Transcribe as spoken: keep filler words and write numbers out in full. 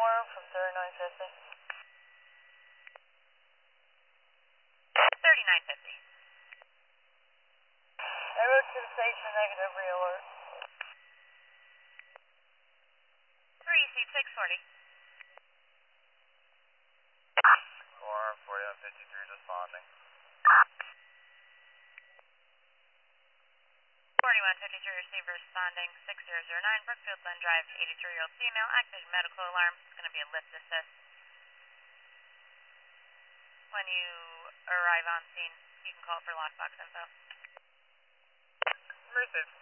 more from thirty-nine fifty. thirty-nine fifty. I wrote to the station, negative re-alert. three, seat six forty. four, forty-one fifty-three responding. forty-one fifty-three receiver responding, six zero zero nine, Brookfield Glen Drive, eighty-three-year-old female, active medical alarm. It's going to be a lift assist. When you arrive on scene, you can call for lockbox info. Received.